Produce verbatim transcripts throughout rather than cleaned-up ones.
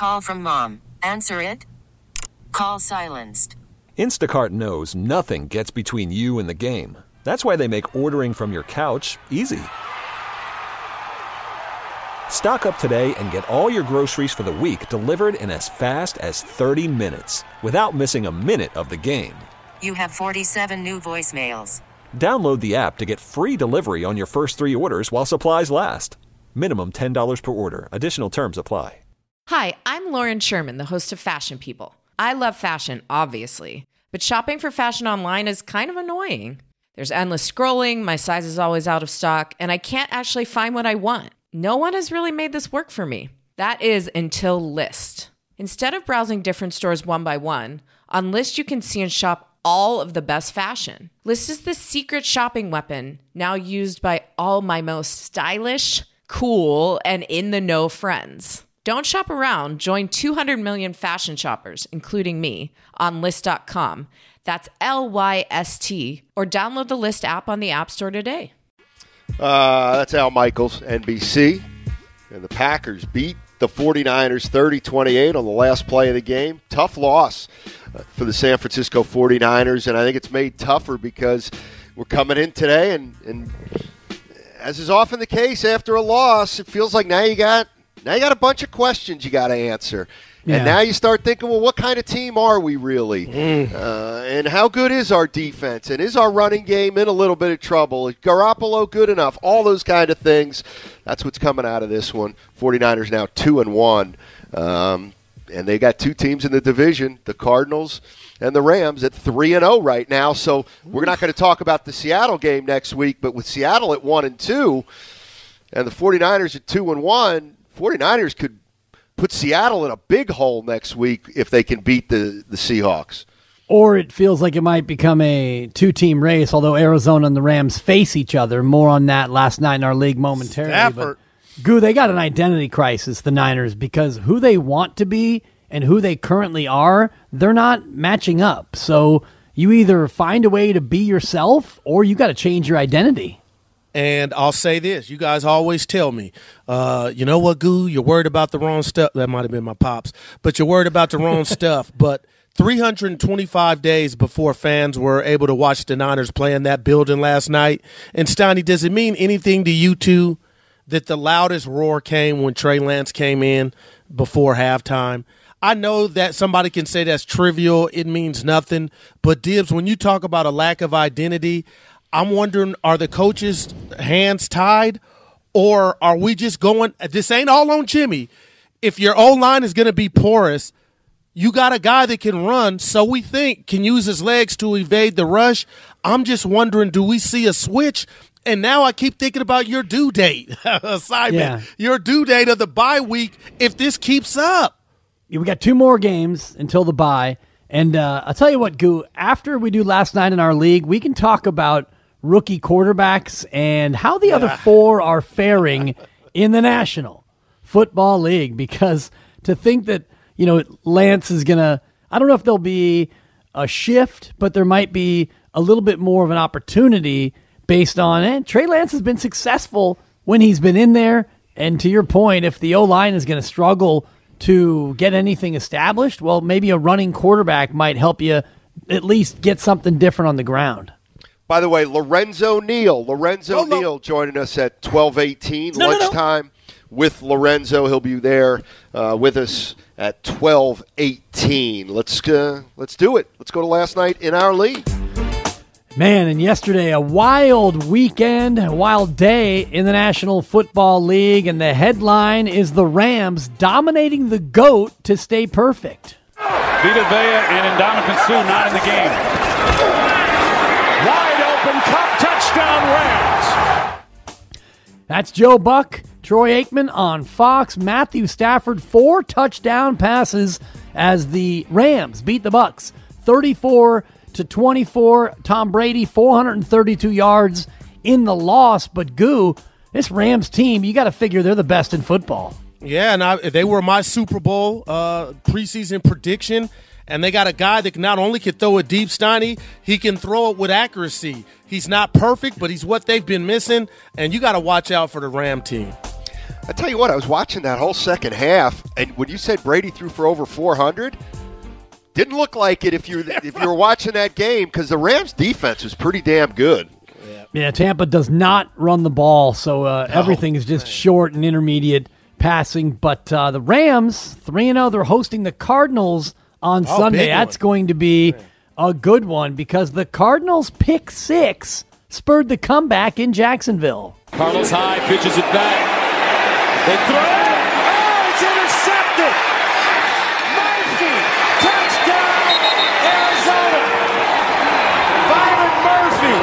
Call from mom. Answer it. Call silenced. Instacart knows nothing gets between you and the game. That's why they make ordering from your couch easy. Stock up today and get all your groceries for the week delivered in as fast as thirty minutes without missing a minute of the game. You have forty-seven new voicemails. Download the app to get free delivery on your first three orders while supplies last. Minimum ten dollars per order. Additional terms apply. Hi, I'm Lauren Sherman, the host of Fashion People. I love fashion, obviously, but shopping for fashion online is kind of annoying. There's endless scrolling, my size is always out of stock, and I can't actually find what I want. No one has really made this work for me. That is until Lyst. Instead of browsing different stores one by one, on Lyst you can see and shop all of the best fashion. Lyst is the secret shopping weapon now used by all my most stylish, cool, and in-the-know friends. Don't shop around. Join two hundred million fashion shoppers, including me, on Lyst dot com. That's L Y S T. Or download the Lyst app on the App Store today. Uh, that's Al Michaels, N B C. And the Packers beat the 49ers thirty twenty-eight on the last play of the game. Tough loss uh, for the San Francisco 49ers, and I think it's made tougher because we're coming in today, and, and as is often the case after a loss, it feels like now you got now you got a bunch of questions you got to answer. Yeah. And now you start thinking, well, what kind of team are we really? Mm. Uh, and how good is our defense? And is our running game in a little bit of trouble? Is Garoppolo good enough? All those kind of things. That's what's coming out of this one. 49ers now two and one. Um, and they got two teams in the division, the Cardinals and the Rams, at three and oh right now. So we're not going to talk about the Seattle game next week, but with Seattle at one and two and the 49ers at two and one, 49ers could put Seattle in a big hole next week if they can beat the, the Seahawks. Or it feels like it might become a two-team race, although Arizona and the Rams face each other. More on that last night in our league momentarily. Stafford. But, Goo, they got an identity crisis, the Niners, because who they want to be and who they currently are, they're not matching up. So you either find a way to be yourself or you got to change your identity. And I'll say this. You guys always tell me, uh, you know what, Goo, you're worried about the wrong stuff. That might have been my pops. But you're worried about the wrong stuff. But three hundred twenty-five days before fans were able to watch the Niners play in that building last night. And, Steiny, does it mean anything to you two that the loudest roar came when Trey Lance came in before halftime? I know that somebody can say that's trivial. It means nothing. But, Dibs, when you talk about a lack of identity, I'm wondering, are the coaches' hands tied, or are we just going – this ain't all on Jimmy. If your O-line is going to be porous, you got a guy that can run, so we think, can use his legs to evade the rush. I'm just wondering, do we see a switch? And now I keep thinking about your due date assignment, yeah. Your due date of the bye week if this keeps up. We got two more games until the bye. And uh, I'll tell you what, Goo, after we do last night in our league, we can talk about rookie quarterbacks and how the yeah. other four are faring in the National Football League, because to think that, you know, Lance is going to, I don't know if there'll be a shift, but there might be a little bit more of an opportunity based on it. Trey Lance has been successful when he's been in there. And to your point, if the O-line is going to struggle to get anything established, well, maybe a running quarterback might help you at least get something different on the ground. By the way, Lorenzo Neal. Lorenzo oh, Neal joining us at twelve eighteen, no, lunchtime no, no. with Lorenzo. He'll be there uh, with us at twelve eighteen. Let's, uh, let's do it. Let's go to last night in our league. Man, and yesterday, a wild weekend, a wild day in the National Football League, and the headline is the Rams dominating the GOAT to stay perfect. Vita Vea and Ndamukong Suh not in the game. Wide open, Cup, touchdown Rams. That's Joe Buck, Troy Aikman on Fox. Matthew Stafford, four touchdown passes as the Rams beat the Bucks thirty-four to twenty-four. Tom Brady, four hundred thirty-two yards in the loss. But, Goo, this Rams team, you got to figure they're the best in football. Yeah, and I, they were my Super Bowl uh, preseason prediction. And they got a guy that not only can throw it deep, Steiny, he can throw it with accuracy. He's not perfect, but he's what they've been missing. And you got to watch out for the Ram team. I tell you what, I was watching that whole second half, and when you said Brady threw for over four hundred, didn't look like it if you if you were watching that game because the Rams' defense was pretty damn good. Yeah, Tampa does not run the ball, so uh, Oh, everything is just man. short and intermediate passing. But uh, the Rams, three and oh, they're hosting the Cardinals on Oh, Sunday. big That's one. going to be a good one because the Cardinals' pick six spurred the comeback in Jacksonville. Carlos high, pitches it back. They throw. Oh, it's intercepted. Murphy, touchdown, Arizona. Byron Murphy.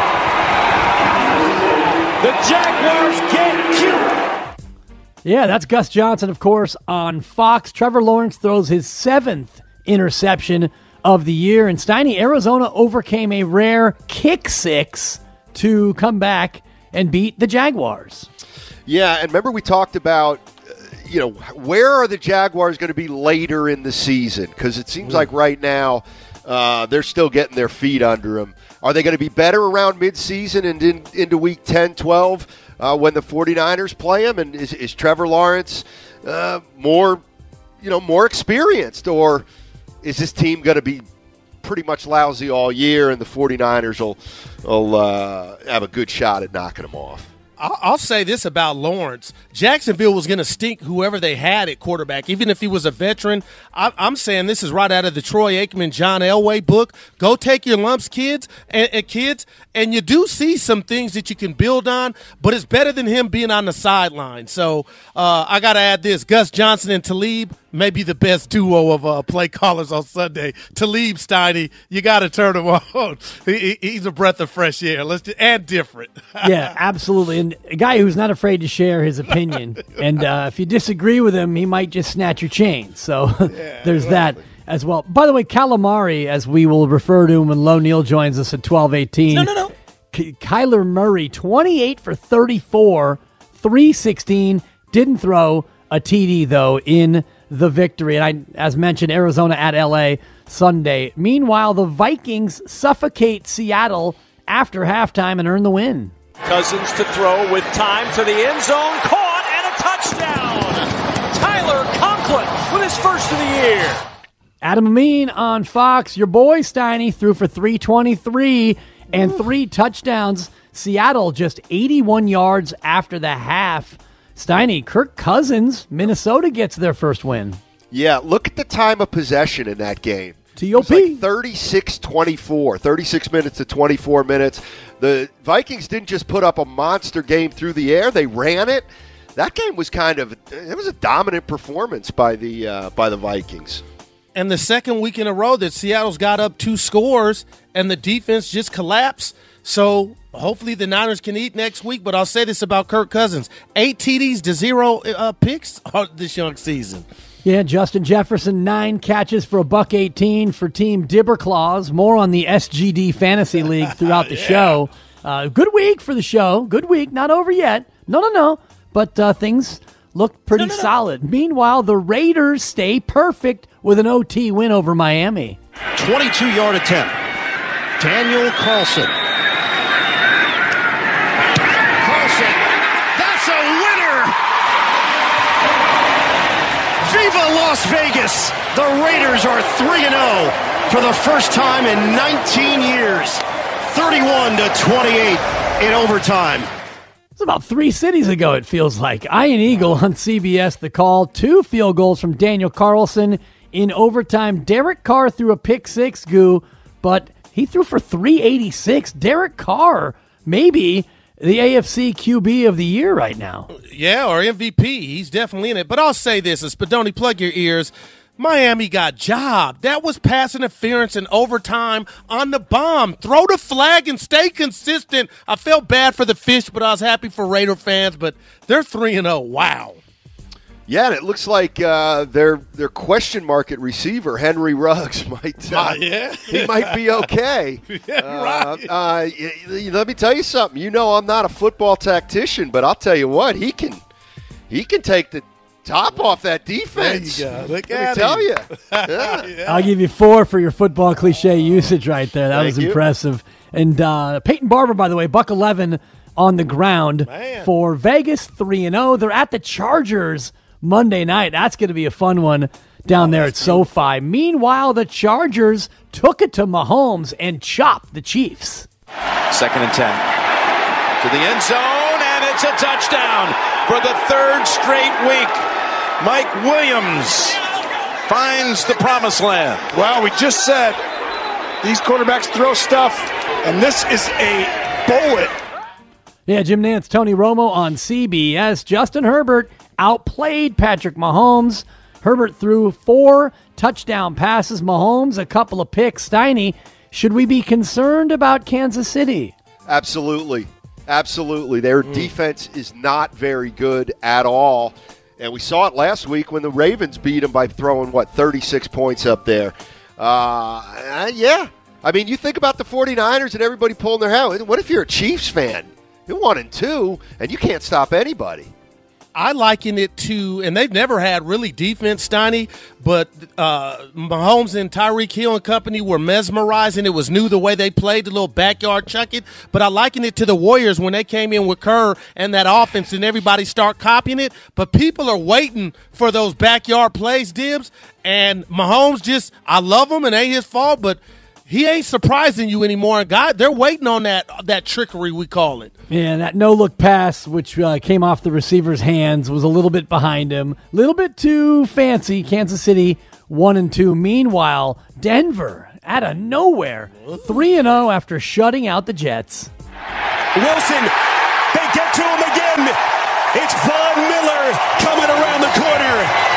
The Jaguars get cute. Yeah, that's Gus Johnson, of course, on Fox. Trevor Lawrence throws his seventh interception of the year. And Steiny, Arizona overcame a rare kick six to come back and beat the Jaguars. Yeah, and remember we talked about, uh, you know, where are the Jaguars going to be later in the season? Because it seems like right now uh, they're still getting their feet under them. Are they going to be better around midseason and in, into week ten, twelve uh, when the 49ers play them? And is, is Trevor Lawrence uh, more, you know, more experienced? Or is this team going to be pretty much lousy all year and the 49ers will, will uh, have a good shot at knocking them off? I'll I'll say this about Lawrence. Jacksonville was going to stink whoever they had at quarterback, even if he was a veteran. I, I'm saying this is right out of the Troy Aikman, John Elway book. Go take your lumps, kids, and, and kids, and you do see some things that you can build on, but it's better than him being on the sideline. So uh, I got to add this. Gus Johnson and Talib may be the best duo of uh, play callers on Sunday. Talib, Steiny, you got to turn him on. He, he, he's a breath of fresh air. Let's just, and different. Yeah, absolutely. And a guy who's not afraid to share his opinion. And uh, if you disagree with him, he might just snatch your chain. So Yeah, there's that as well. By the way, Calamari, as we will refer to him when Lo Neal joins us at twelve eighteen. No, no, no. K- Kyler Murray, twenty-eight for thirty-four, three sixteen. Didn't throw a T D, though, in the victory. And I, as mentioned, Arizona at L A Sunday. Meanwhile, the Vikings suffocate Seattle after halftime and earn the win. Cousins to throw with time to the end zone. Caught and a touchdown. Tyler Conklin with his first of the year. Adam Amin on Fox. Your boy Steiny threw for three twenty-three and three touchdowns. Seattle just eighty-one yards after the half. Steiny, Kirk Cousins, Minnesota gets their first win. Yeah, look at the time of possession in that game. T O P. It was like thirty-six twenty-four, thirty-six minutes to twenty-four minutes. The Vikings didn't just put up a monster game through the air; they ran it. That game was kind of it was a dominant performance by the uh, by the Vikings. And the second week in a row that Seattle's got up two scores and the defense just collapsed. So hopefully the Niners can eat next week. But I'll say this about Kirk Cousins: eight T Ds to zero uh, picks this young season. Yeah, Justin Jefferson, nine catches for a buck eighteen for Team Dibberclaws. More on the S G D Fantasy League throughout the yeah. show. Uh, good week for the show. Good week. Not over yet. No, no, no. But uh, things look pretty no, no, no. solid. Meanwhile, the Raiders stay perfect with an O T win over Miami. twenty-two-yard attempt. Daniel Carlson. Carlson. That's a winner! Viva Las Vegas! The Raiders are three and oh for the first time in nineteen years. thirty-one to twenty-eight in overtime. It's about three cities ago, it feels like. Ian Eagle on C B S The Call. Two field goals from Daniel Carlson in overtime. Derek Carr threw a pick six, Goo, but he threw for three eighty-six. Derek Carr, maybe the A F C Q B of the year right now. Yeah, or M V P. He's definitely in it. But I'll say this, Spadoni, plug your ears. Miami got jobbed. That was pass interference in overtime on the bomb. Throw the flag and stay consistent. I felt bad for the Fish, but I was happy for Raider fans. But they're three and oh. Wow. Yeah, and it looks like uh, their their question mark at receiver, Henry Ruggs, might uh, uh, yeah. he might be okay. yeah, right. Uh, uh, let me tell you something. You know I'm not a football tactician, but I'll tell you what, he can he can take the top off that defense. There you go. Look Let at me tell him. you. Yeah. yeah. I'll give you four for your football cliche usage right there. That Thank was you. impressive. And uh, Peyton Barber, by the way, buck eleven on the ground Man. for Vegas three and oh. They're at the Chargers Monday night. That's going to be a fun one down oh, there at SoFi. Meanwhile, the Chargers took it to Mahomes and chopped the Chiefs. Second and ten. To the end zone, and it's a touchdown for the third straight week. Mike Williams finds the promised land. Well, we just said these quarterbacks throw stuff, and this is a bullet. Yeah, Jim Nantz, Tony Romo on C B S. Justin Herbert outplayed Patrick Mahomes. Herbert threw four touchdown passes. Mahomes, a couple of picks. Steiny, should we be concerned about Kansas City? Absolutely. Absolutely. Their mm. defense is not very good at all. And we saw it last week when the Ravens beat them by throwing, what, thirty-six points up there. Uh, yeah. I mean, you think about the 49ers and everybody pulling their hair. What if you're a Chiefs fan? You're one and two, and you can't stop anybody. I liken it to, and they've never had really defense, Steiny, but uh, Mahomes and Tyreek Hill and company were mesmerizing. It was new the way they played, the little backyard chuck it. But I liken it to the Warriors when they came in with Kerr and that offense and everybody start copying it. But people are waiting for those backyard plays, Dibs. And Mahomes just, I love him and ain't his fault, but he ain't surprising you anymore. And God, they're waiting on that that trickery, we call it. Yeah, that no-look pass, which uh, came off the receiver's hands, was a little bit behind him. A little bit too fancy. Kansas City, one and two. Meanwhile, Denver, out of nowhere, three and oh after shutting out the Jets. Wilson, they get to him again. It's Von Miller coming around the corner.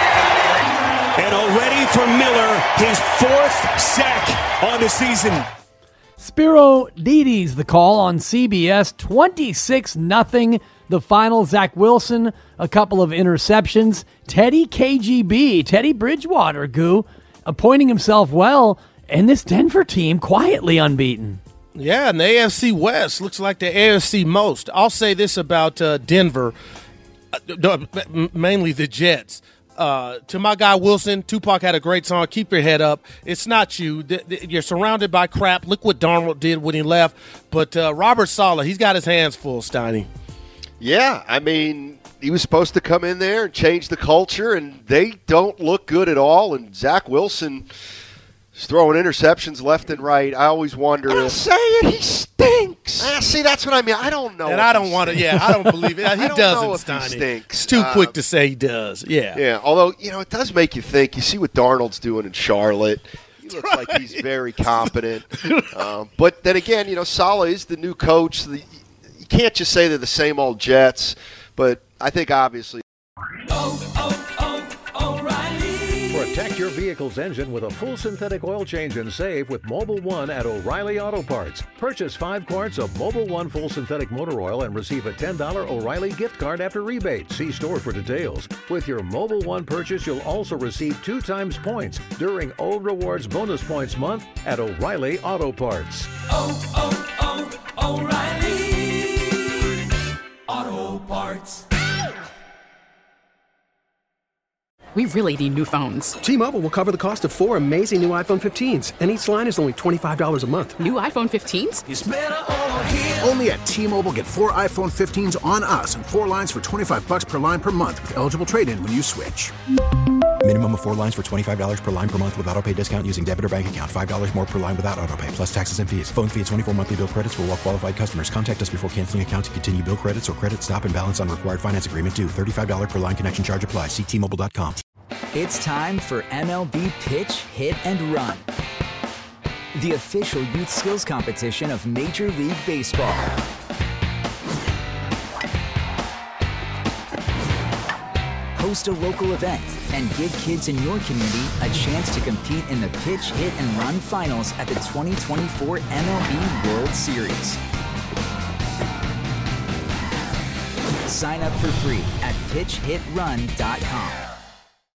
And already for Miller, his fourth sack on the season. Spiro Didi's the call on C B S. twenty-six nothing the final. Zach Wilson, a couple of interceptions. Teddy K G B, Teddy Bridgewater, Goo, appointing himself well, and this Denver team quietly unbeaten. Yeah, and the A F C West looks like the A F C most. I'll say this about uh, Denver, uh, mainly the Jets. Uh, to my guy Wilson, Tupac had a great song, Keep Your Head Up. It's not you. You're surrounded by crap. Look what Darnold did when he left. But uh, Robert Saleh, he's got his hands full, Steiny. Yeah, I mean, he was supposed to come in there and change the culture, and they don't look good at all. And Zach Wilson is throwing interceptions left and right. I always wonder I'll if say it, he stinks. Ah, see, that's what I mean. I don't know. And I don't want to, yeah, I don't believe it. He doesn't, Steiny. He stinks. It's too uh, quick to say he does. Yeah. Yeah, although, you know, it does make you think. You see what Darnold's doing in Charlotte. He looks right. like he's very competent. um, but then again, you know, Saleh is the new coach. The, you can't just say they're the same old Jets, but I think obviously. Oh, oh, oh, O'Reilly. Protect your vehicle's engine with a full synthetic oil change and save with Mobil One at O'Reilly Auto Parts. Purchase five quarts of Mobil One full synthetic motor oil and receive a ten dollars O'Reilly gift card after rebate. See store for details. With your Mobil One purchase, you'll also receive two times points during O Rewards Bonus Points Month at O'Reilly Auto Parts. Oh, oh, oh, O'Reilly Auto Parts. We really need new phones. T-Mobile will cover the cost of four amazing new iPhone fifteens, and each line is only twenty-five dollars a month. New iPhone fifteens? It's better over here. Only at T-Mobile, get four iPhone fifteens on us and four lines for twenty-five dollars per line per month with eligible trade-in when you switch. Minimum of four lines for twenty-five dollars per line per month with autopay discount using debit or bank account. five dollars more per line without autopay, plus taxes and fees. Phone fee at twenty-four monthly bill credits for well-qualified customers. Contact us before canceling account to continue bill credits or credit stop and balance on required finance agreement due. thirty-five dollars per line connection charge applies. See T Mobile dot com. It's time for M L B Pitch, Hit, and Run, the official youth skills competition of Major League Baseball. Host a local event and give kids in your community a chance to compete in the Pitch, Hit, and Run finals at the twenty twenty-four M L B World Series. Sign up for free at pitch hit run dot com.